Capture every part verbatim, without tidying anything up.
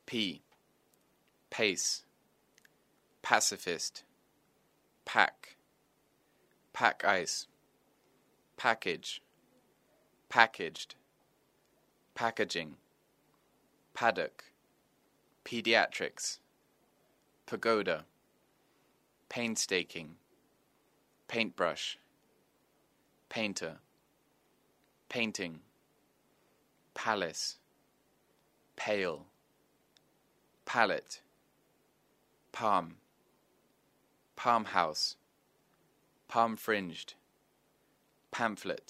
P. Pace. Pacifist. Pack. Pack ice. Package. Packaged. Packaging. Paddock. Pediatrics. Pagoda. Painstaking. Paintbrush. Painter. Painting. Palace. Pale. Palette. Palm. Palm house. Palm fringed. Pamphlet.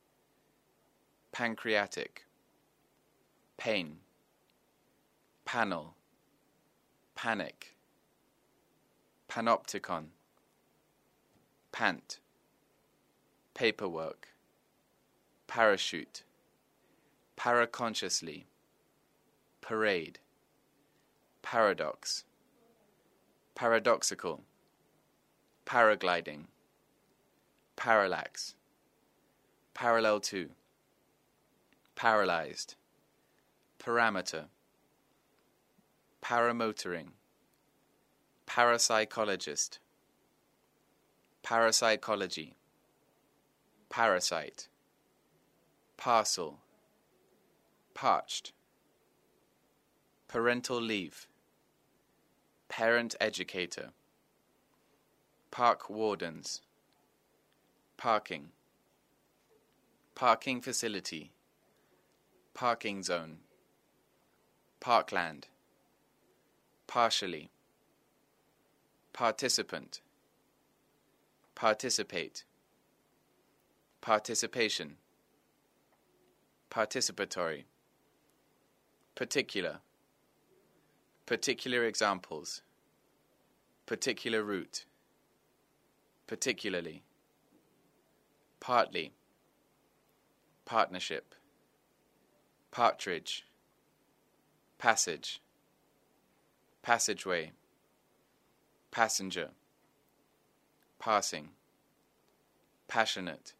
Pancreatic. Pain. Panel. Panic. Panopticon. Pant. Paperwork. Parachute. Paraconsciously. Parade. Paradox. Paradoxical. Paragliding. Parallax. Parallel to. Paralyzed. Parameter. Paramotoring. Parapsychologist. Parapsychology. Parasite. Parcel. Parched. Parental leave. Parent educator. Park wardens. Parking. Parking facility. Parking zone. Parkland. Partially. Participant. Participate. Participation. Participatory. Particular. Particular examples. Particular route. Particularly. Partly. Partnership. Partridge. Passage. Passageway. Passenger. Passing. Passionate.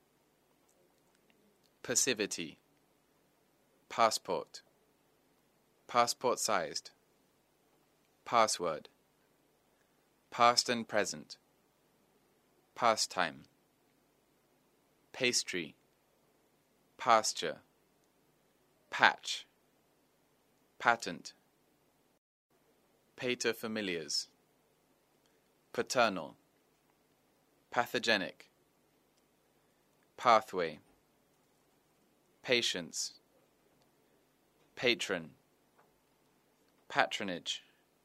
Passivity. Passport. Passport-sized. Password. Past and present. Pastime. Pastry. Pasture. Patch. Patent. Paterfamilias. Paternal. Pathogenic. Pathway. Patience. Patron. Patronage.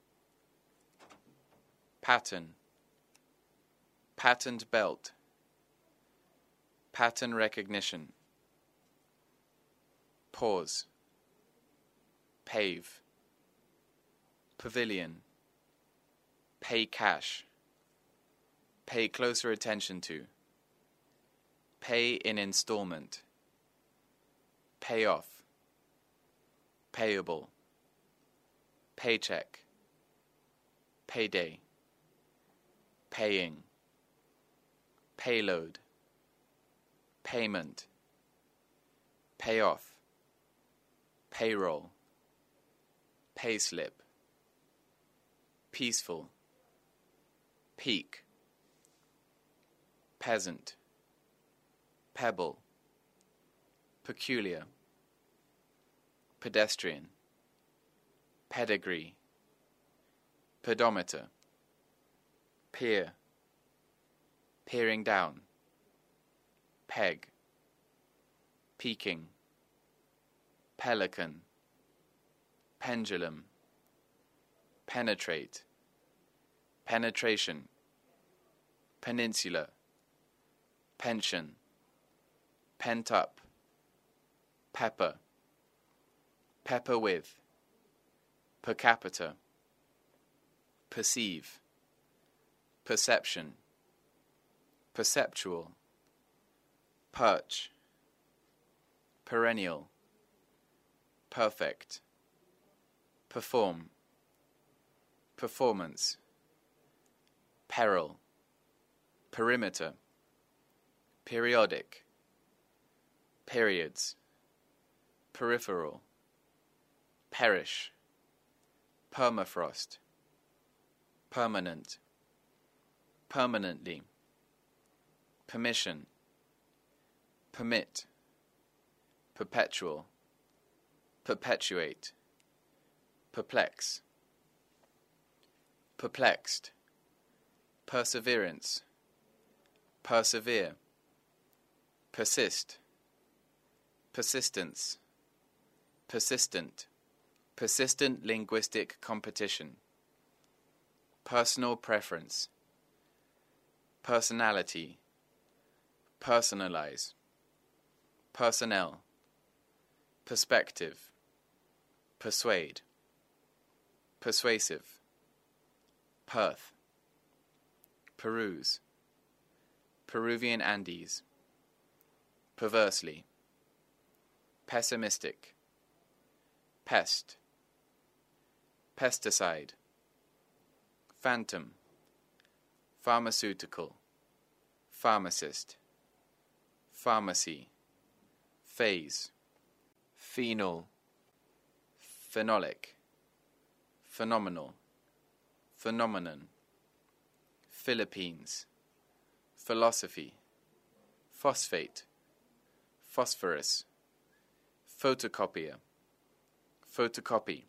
Pattern. Patent belt. Pattern recognition. Pause. Pave. Pavilion. Pay cash. Pay closer attention to. Pay in installment. Pay off. Payable. Paycheck. Payday. Paying. Payload. Payment. Payoff. Payroll. Payslip. Peaceful. Peak. Peasant. Pebble. Peculiar. Pedestrian. Pedigree. Pedometer. Peer. Peering down. Peg. Peaking. Pelican. Pendulum. Penetrate. Penetration. Peninsula. Pension. Pent up. Pepper. Pepper with. Per capita. Perceive. Perception. Perceptual. Perch. Perennial. Perfect. Perform. Performance. Peril. Perimeter. Periodic. Periods. Peripheral. Perish. permafrost, permanent, permanently, permission, permit, perpetual, perpetuate, perplex, perplexed, perseverance, persevere, persist, persistence, persistent, persistent linguistic competition, personal preference, personality, personalize, personnel, perspective, persuade, persuasive, Perth, peruse, Peruvian Andes, perversely, pessimistic, pest, pesticide, phantom, pharmaceutical, pharmacist, pharmacy, phase, phenol, phenolic, phenomenal, phenomenon, Philippines, philosophy, phosphate, phosphorus, photocopier, photocopy,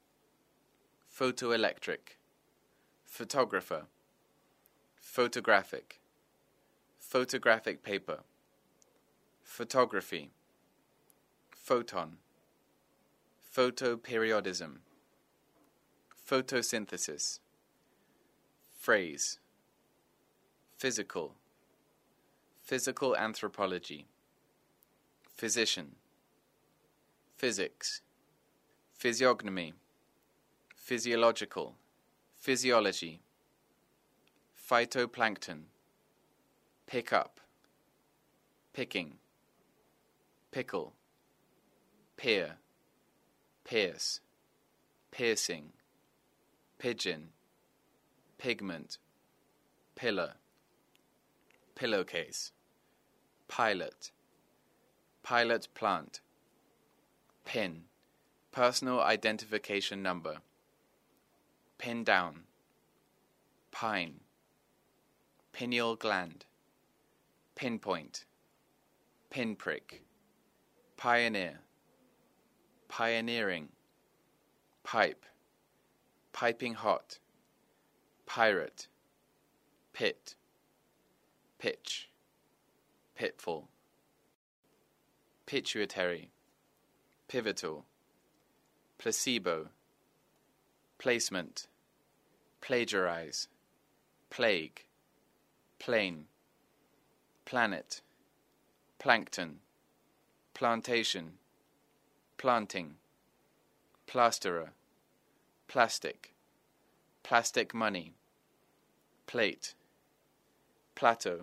photoelectric, photographer, photographic, photographic paper, photography, photon, photoperiodism, photosynthesis, phrase, physical, physical anthropology, physician, physics, physiognomy, physiological, physiology, phytoplankton, pick up, picking, pickle, peer, pierce, piercing, pigeon, pigment, pillar, pillowcase, pilot, pilot plant, pin, personal identification number, pin down, pine, pineal gland, pinpoint, pinprick, pioneer, pioneering, pipe, piping hot, pirate, pit, pitch, pitfall, pituitary, pivotal, placebo, placement, plagiarize, plague, plane, planet, plankton, plantation, planting, plasterer, plastic, plastic money, plate, plateau,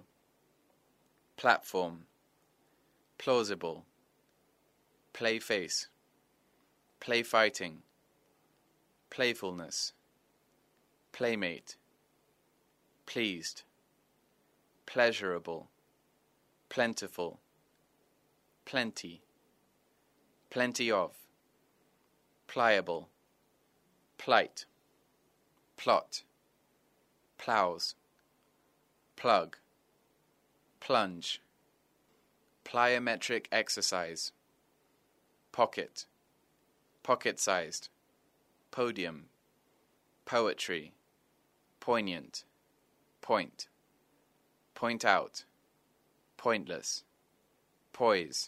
platform, plausible, play face, play fighting, playfulness, playmate, pleased, pleasurable, plentiful, plenty, plenty of, pliable, plight, plot, plows, plug, plunge, plyometric exercise, pocket, pocket-sized, podium, poetry, poignant, point, point out, pointless, poise,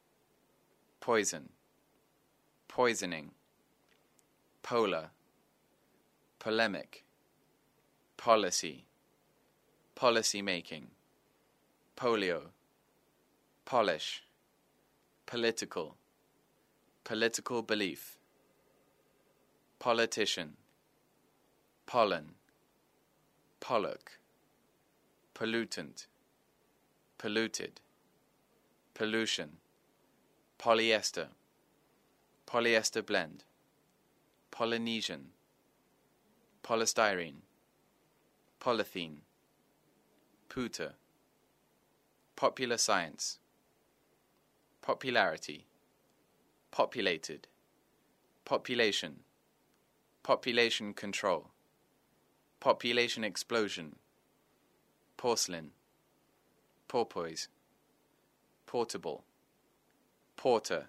poison, poisoning, polar, polemic, policy, policy-making, polio, polish, political, political belief, politician, pollen, pollock, pollutant, polluted, pollution, polyester, polyester blend, Polynesian, polystyrene, polythene, pooter, popular science, popularity, populated, population, population control, population explosion, porcelain, porpoise, portable, porter,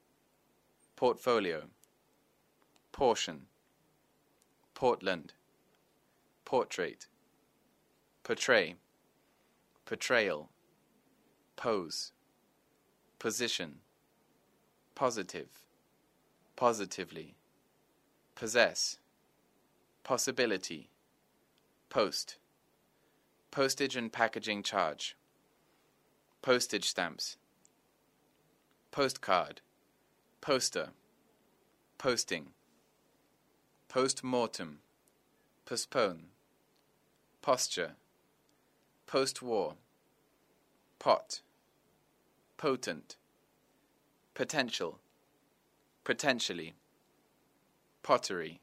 portfolio, portion, Portland, portrait, portray, portrayal, pose, position, positive, positively, possess, possibility, post, postage and packaging charge, postage stamps, postcard, poster, posting, post-mortem, postpone, posture, post-war, pot, potent, potential, potentially, pottery,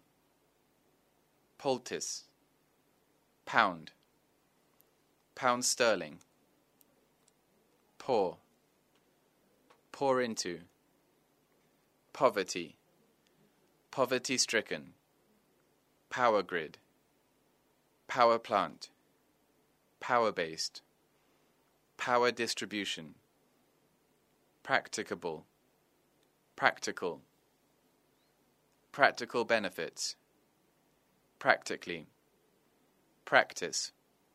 poultice, pound, pound sterling, pour, pour into, poverty, poverty-stricken, power grid, power plant, power-based, power distribution, practicable, practical, practical benefits, practically, practice,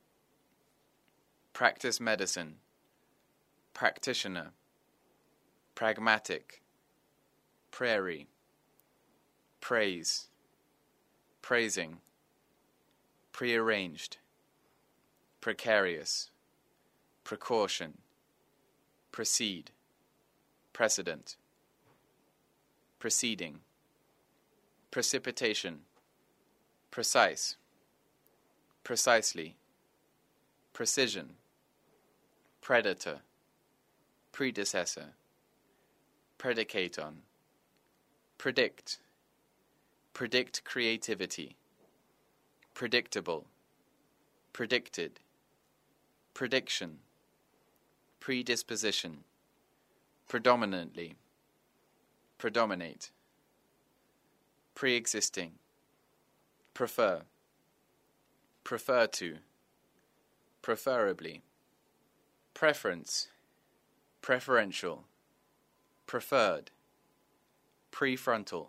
practice medicine, practitioner, pragmatic, prairie, praise, praising, prearranged, precarious, precaution, proceed, precedent, proceeding, precipitation, precise, precisely, precision, predator, predecessor, predicate on, predict, predict creativity, predictable, predicted, prediction, predisposition, predominantly, predominate, pre-existing, prefer, prefer to, preferably, preference, preferential, preferred, prefrontal,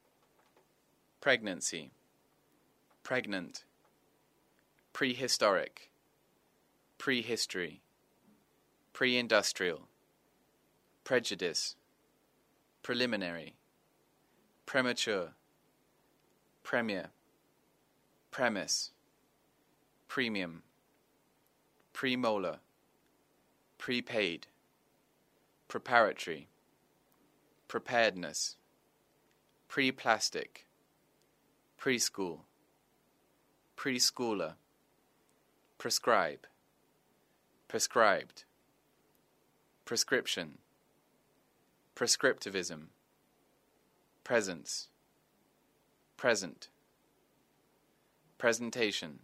pregnancy, pregnant, prehistoric, prehistory, pre-industrial, prejudice, preliminary, premature, premier, premise, premium, premolar, prepaid, preparatory, preparedness, pre-plastic, preschool, preschooler, prescribe, prescribed, prescription, prescriptivism, presence, present, presentation,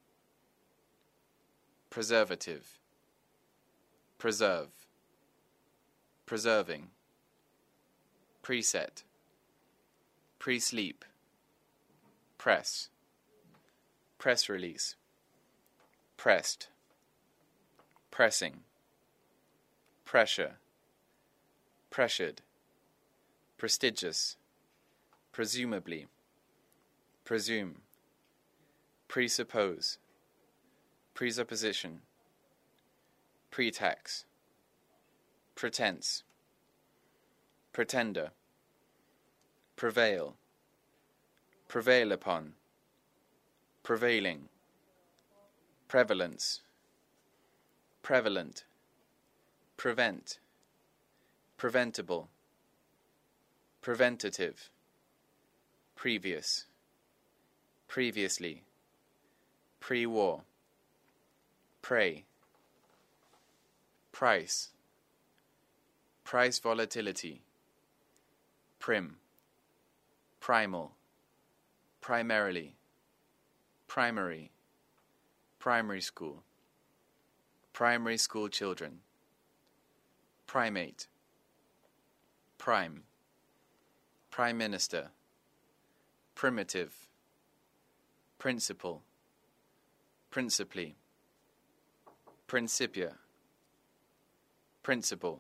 preservative, preserve, preserving, preset, pre-sleep, press, press release, pressed, pressing, pressure, pressured, prestigious, presumably, presume, presuppose, presupposition, pretax, pretense, pretender, prevail, prevail upon, prevailing, prevalence, prevalent, prevent, preventable, preventative, previous, previously, pre-war, prey, price, price volatility, prim, primal, primarily, primary, primary school, primary school children, primate, prime, prime minister, primitive, principle, principally, principia, principle,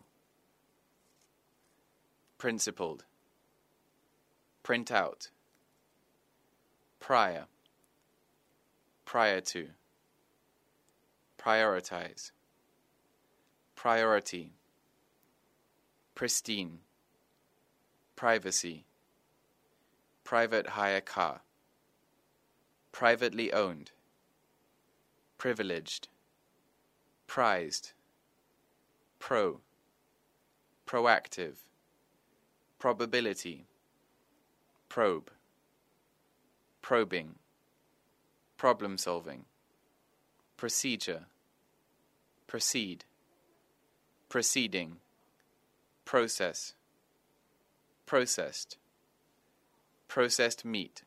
principled, print out, prior, prior to, prioritize, priority, pristine, privacy, private hire car, privately owned, privileged, prized, pro, proactive, probability, probe, probing, problem solving, procedure, proceed, proceeding, process, processed, processed meat,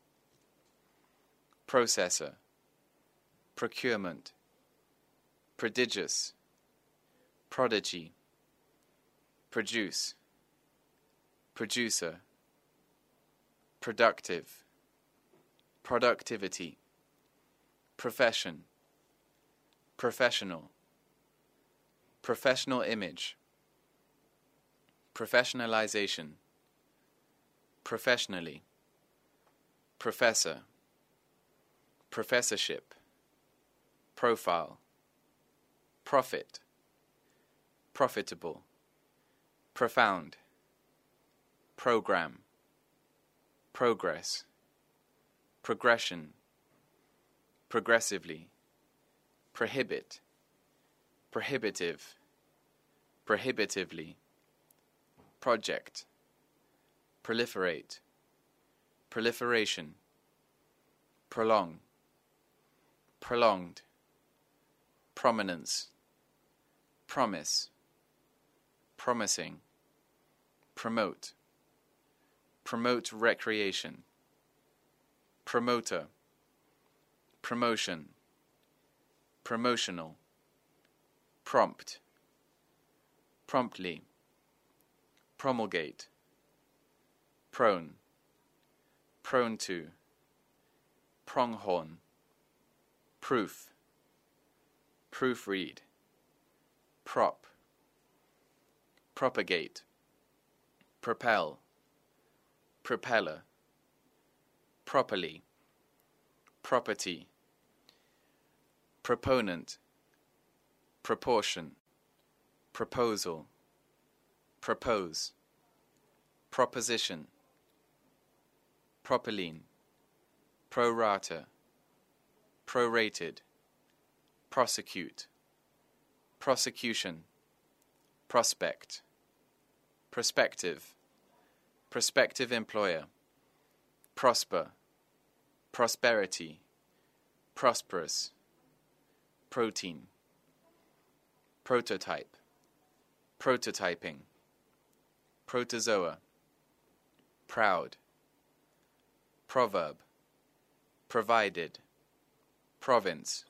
processor, procurement, prodigious, prodigy, produce, producer, productive, productivity, profession, professional, professional image, professionalization, professionally, professor, professorship, profile, profit, profitable, profound, program, progress, progression, progressively, prohibit, prohibitive, prohibitively, project, proliferate, proliferation, prolong, prolonged, prominence, promise, promising, promote, promote recreation, promoter, promotion, promotional, prompt, promptly, promulgate, prone, prone to, pronghorn, proof, proofread, prop, propagate, propel, propeller, properly, property, proponent, proportion, proposal, propose, proposition, propylene, pro rata, prorated, prosecute, prosecution, prospect, prospective, prospective employer, prosper, prosperity, prosperous, protein, prototype, prototyping, protozoa, proud, proverb, provided, province,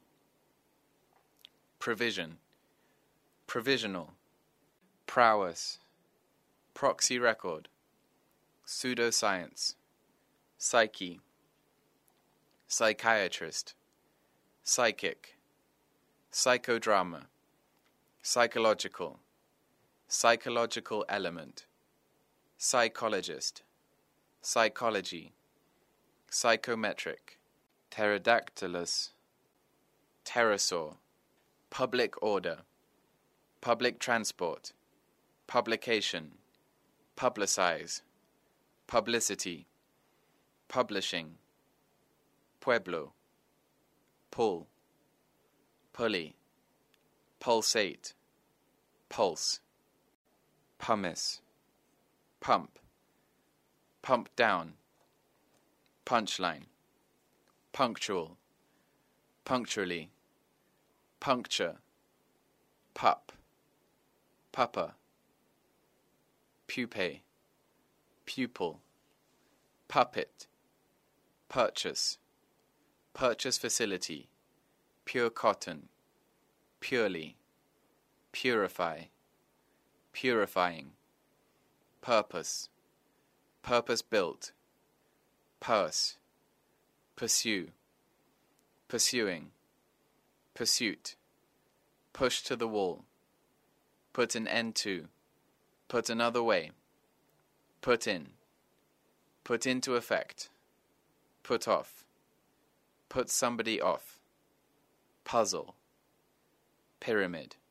provision, provisional, prowess, proxy record, pseudoscience, psyche, psychiatrist, psychic, psychodrama, psychological, psychological element, psychologist, psychology, psychometric, pterodactylus, pterosaur, public order, public transport, publication, publicize, publicity, publishing, pueblo, pull, pulley, pulsate, pulse, pumice, pump, pump down, punchline, punctual, punctually, puncture, pup, pupper, pupae, pupil, puppet, purchase, purchase facility, pure cotton, purely, purify, purifying, purpose, purpose built, purse, pursue, pursuing, pursuit, push to the wall, put an end to, put another way, put in, put into effect, put off, put somebody off, puzzle, pyramid,